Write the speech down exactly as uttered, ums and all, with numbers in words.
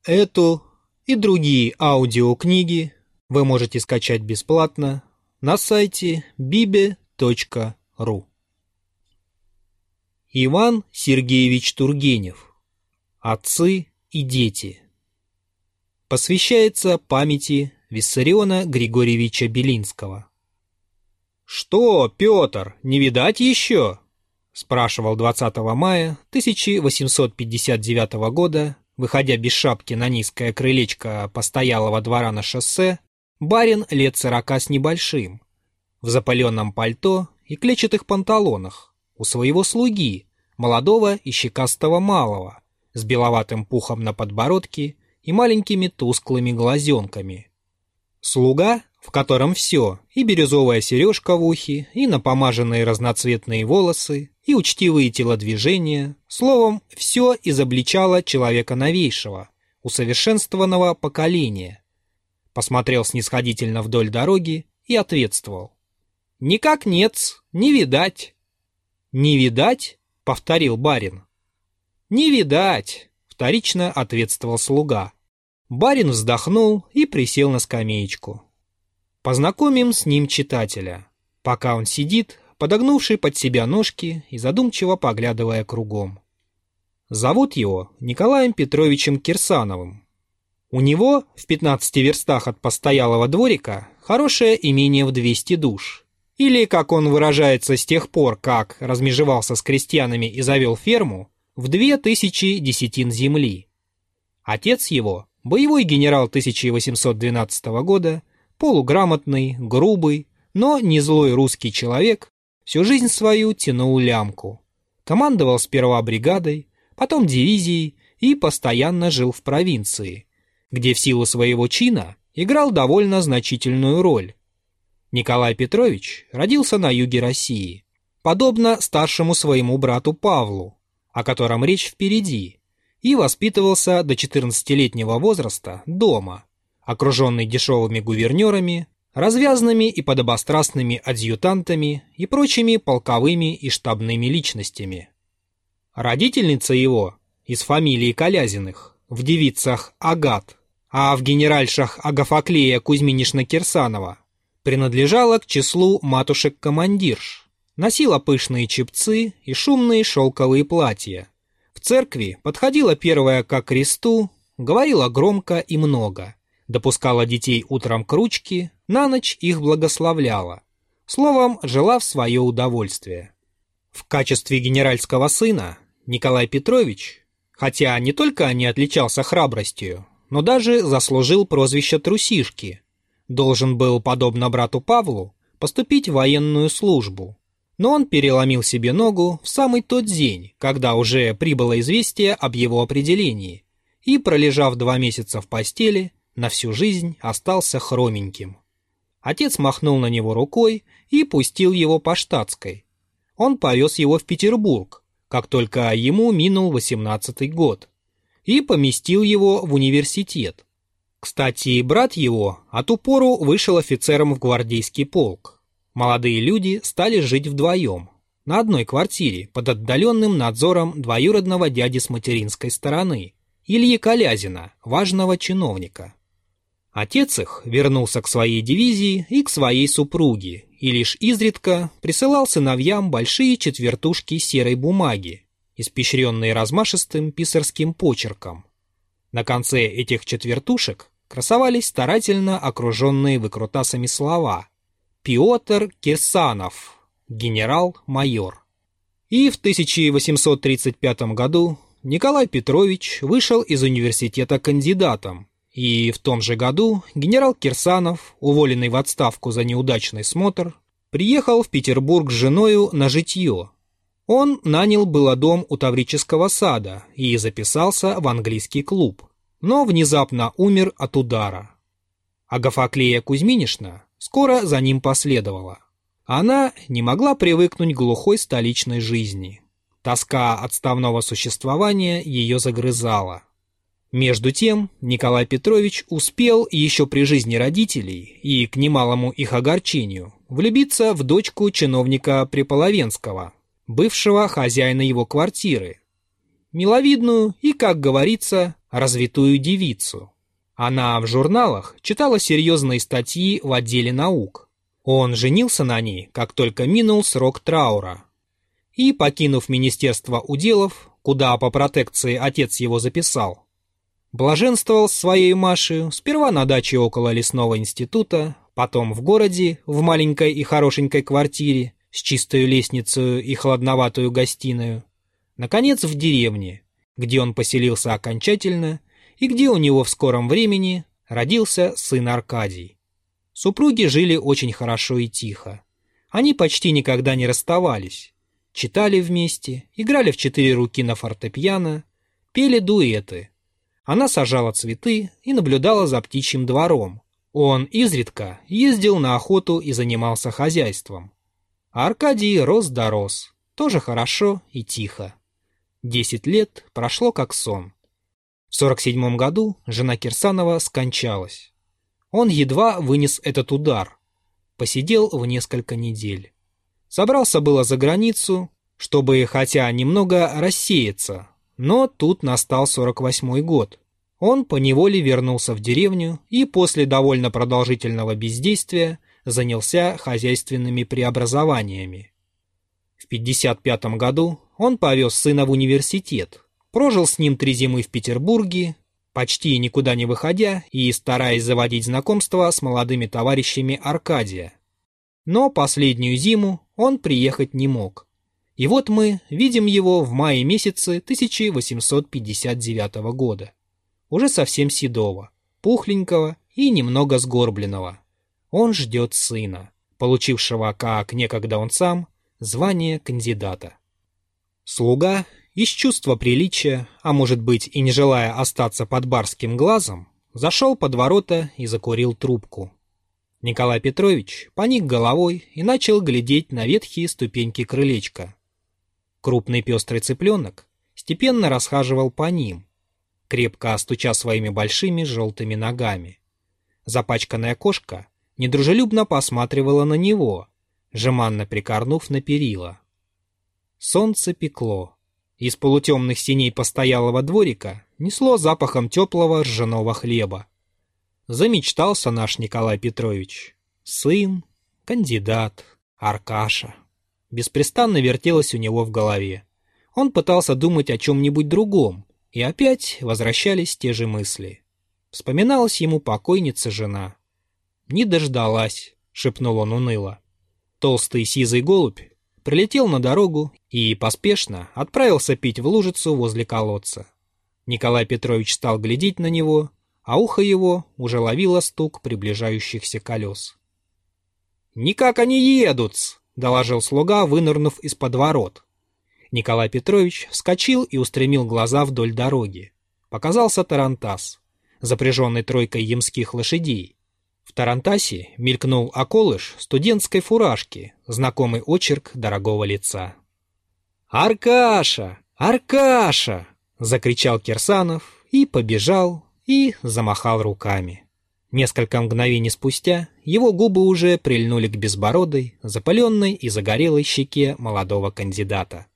Эту и другие аудиокниги вы можете скачать бесплатно на сайте биби точка ру. Иван Сергеевич Тургенев. Отцы и дети. Посвящается памяти Виссариона Григорьевича Белинского. «Что, Петр, не видать еще?» — спрашивал двадцатого мая тысяча восемьсот пятьдесят девятого года, выходя без шапки на низкое крылечко постоялого двора на шоссе, барин лет сорока с небольшим, в запыленном пальто и клетчатых панталонах, у своего слуги, молодого и щекастого малого, с беловатым пухом на подбородке и маленькими тусклыми глазенками. Слуга, в котором все, и бирюзовая сережка в ухе, и напомаженные разноцветные волосы, и учтивые телодвижения, словом, все изобличало человека новейшего, усовершенствованного поколения. Посмотрел снисходительно вдоль дороги и ответствовал: «Никак нет, не видать». «Не видать?» — повторил барин. «Не видать», — вторично ответствовал слуга. Барин вздохнул и присел на скамеечку. Познакомим с ним читателя, пока он сидит, подогнувший под себя ножки и задумчиво поглядывая кругом. Зовут его Николаем Петровичем Кирсановым. У него в пятнадцати верстах от постоялого дворика хорошее имение в двести душ. Или, как он выражается с тех пор, как размежевался с крестьянами и завел ферму, в две тысячи десятин земли. Отец его, боевой генерал тысяча восемьсот двенадцатого года, полуграмотный, грубый, но не злой русский человек, всю жизнь свою тянул лямку. Командовал сперва бригадой, потом дивизией и постоянно жил в провинции, где в силу своего чина играл довольно значительную роль. Николай Петрович родился на юге России, подобно старшему своему брату Павлу, о котором речь впереди, и воспитывался до четырнадцатилетнего возраста дома, окруженный дешевыми гувернерами, развязными и подобострастными адъютантами и прочими полковыми и штабными личностями. Родительница его, из фамилии Колязиных, в девицах Агат, а в генеральшах Агафоклея Кузьминишна Кирсанова, принадлежала к числу матушек-командирш, носила пышные чепцы и шумные шелковые платья. В церкви подходила первая ко кресту, говорила громко и много, допускала детей утром к ручке, на ночь их благословляла. Словом, жила в свое удовольствие. В качестве генеральского сына Николай Петрович, хотя не только не отличался храбростью, но даже заслужил прозвище трусишки, должен был, подобно брату Павлу, поступить в военную службу. Но он переломил себе ногу в самый тот день, когда уже прибыло известие об его определении, и, пролежав два месяца в постели, на всю жизнь остался хроменьким. Отец махнул на него рукой и пустил его по штатской. Он повез его в Петербург, как только ему минул восемнадцатый год, и поместил его в университет. Кстати, брат его от упору вышел офицером в гвардейский полк. Молодые люди стали жить вдвоем, на одной квартире, под отдаленным надзором двоюродного дяди с материнской стороны, Ильи Колязина, важного чиновника. Отец их вернулся к своей дивизии и к своей супруге, и лишь изредка присылал сыновьям большие четвертушки серой бумаги, испещренные размашистым писарским почерком. На конце этих четвертушек красовались старательно окруженные выкрутасами слова «Петр Кирсанов, генерал-майор». И в тысяча восемьсот тридцать пятом году Николай Петрович вышел из университета кандидатом, и в том же году генерал Кирсанов, уволенный в отставку за неудачный смотр, приехал в Петербург с женою на житье. Он нанял было дом у Таврического сада и записался в английский клуб, но внезапно умер от удара. Агафоклея Кузьминишна скоро за ним последовала. Она не могла привыкнуть к глухой столичной жизни. Тоска отставного существования ее загрызала. Между тем Николай Петрович успел еще при жизни родителей и, к немалому их огорчению, влюбиться в дочку чиновника Преполовенского, бывшего хозяина его квартиры, миловидную и, как говорится, развитую девицу. Она в журналах читала серьезные статьи в отделе наук. Он женился на ней, как только минул срок траура. И, покинув Министерство уделов, куда по протекции отец его записал, блаженствовал с своей Машей сперва на даче около лесного института, потом в городе, в маленькой и хорошенькой квартире, с чистой лестницей и холодноватую гостиную, наконец в деревне, где он поселился окончательно и где у него в скором времени родился сын Аркадий. Супруги жили очень хорошо и тихо. Они почти никогда не расставались, читали вместе, играли в четыре руки на фортепиано, пели дуэты. Она сажала цветы и наблюдала за птичьим двором. Он изредка ездил на охоту и занимался хозяйством. А Аркадий рос да рос, тоже хорошо и тихо. Десять лет прошло как сон. В сорок седьмом году жена Кирсанова скончалась. Он едва вынес этот удар. Посидел в несколько недель. Собрался было за границу, чтобы хотя немного рассеяться, но тут настал сорок восьмой год. Он поневоле вернулся в деревню и после довольно продолжительного бездействия занялся хозяйственными преобразованиями. В пятьдесят пятом году он повез сына в университет, прожил с ним три зимы в Петербурге, почти никуда не выходя и стараясь заводить знакомства с молодыми товарищами Аркадия. Но последнюю зиму он приехать не мог. И вот мы видим его в мае месяце тысяча восемьсот пятьдесят девятого года. Уже совсем седого, пухленького и немного сгорбленного. Он ждет сына, получившего, как некогда он сам, звание кандидата. Слуга, из чувства приличия, а может быть и не желая остаться под барским глазом, зашел под ворота и закурил трубку. Николай Петрович поник головой и начал глядеть на ветхие ступеньки крылечка. Крупный пестрый цыпленок степенно расхаживал по ним, крепко стуча своими большими желтыми ногами. Запачканная кошка недружелюбно посматривала на него, жеманно прикорнув на перила. Солнце пекло. Из полутемных синей постоялого дворика несло запахом теплого ржаного хлеба. Замечтался наш Николай Петрович. Сын, кандидат, Аркаша. Беспрестанно вертелось у него в голове. Он пытался думать о чем-нибудь другом, и опять возвращались те же мысли. Вспоминалась ему покойница-жена. «Не дождалась», — шепнул он уныло. Толстый сизый голубь прилетел на дорогу и поспешно отправился пить в лужицу возле колодца. Николай Петрович стал глядеть на него, а ухо его уже ловило стук приближающихся колес. «Никак они едут!» — доложил слуга, вынырнув из-под ворот. Николай Петрович вскочил и устремил глаза вдоль дороги. Показался тарантас, запряженный тройкой ямских лошадей. В тарантасе мелькнул околыш студентской фуражки, знакомый очерк дорогого лица. «Аркаша! Аркаша!» — закричал Кирсанов и побежал, и замахал руками. Несколько мгновений спустя его губы уже прильнули к безбородой, запаленной и загорелой щеке молодого кандидата.